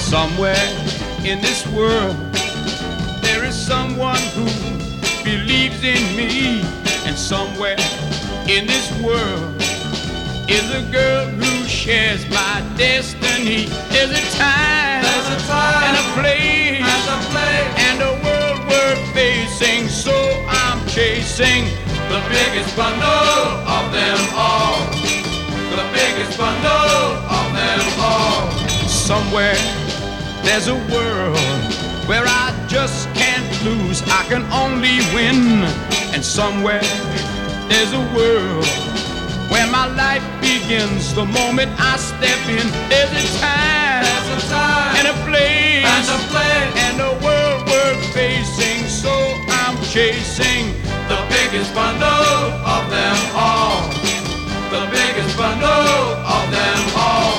Somewhere in this world there is someone who believes in me, and somewhere in this world is a girl who shares my destiny. There's a time, and a place, and a world we're facing, so I'm chasing the biggest bundle of them all, the biggest bundle of them all. Somewhere there's a world where I just can't lose, I can only win. And somewhere there's a world where my life begins the moment I step in. There's a time, and a place, and a world worth facing, so I'm chasing the biggest bundle of them all, the biggest bundle of them all.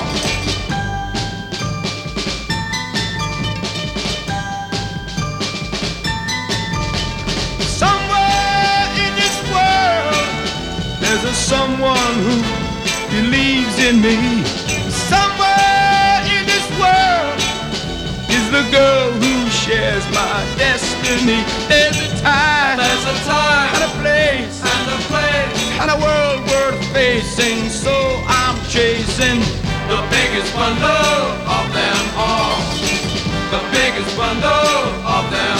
There's a someone who believes in me. Somewhere in this world is the girl who shares my destiny. There's a time, and a place, and a world worth facing, so I'm chasing the biggest bundle of them all, the biggest bundle of them